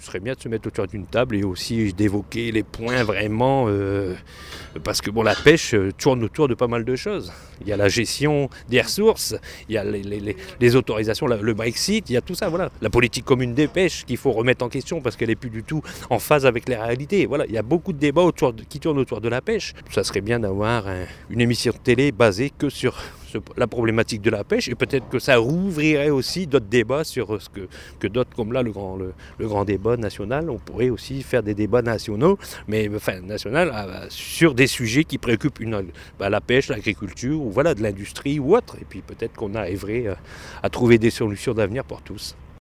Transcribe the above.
Ce serait bien de se mettre autour d'une table et aussi d'évoquer les points vraiment, parce que la pêche tourne autour de pas mal de choses. Il y a la gestion des ressources, il y a les autorisations, le Brexit, il y a tout ça, voilà. La politique commune des pêches qu'il faut remettre en question parce qu'elle n'est plus du tout en phase avec les réalités. Voilà, il y a beaucoup de débats qui tournent autour de la pêche. Ça serait bien d'avoir une émission de télé basée que sur la problématique de la pêche et peut-être que ça rouvrirait aussi d'autres débats sur ce que d'autres, comme là le grand débat national, on pourrait aussi faire des débats nationaux, mais sur des sujets qui préoccupent la pêche, l'agriculture ou de l'industrie ou autre, et puis peut-être qu'on arriverait à trouver des solutions d'avenir pour tous.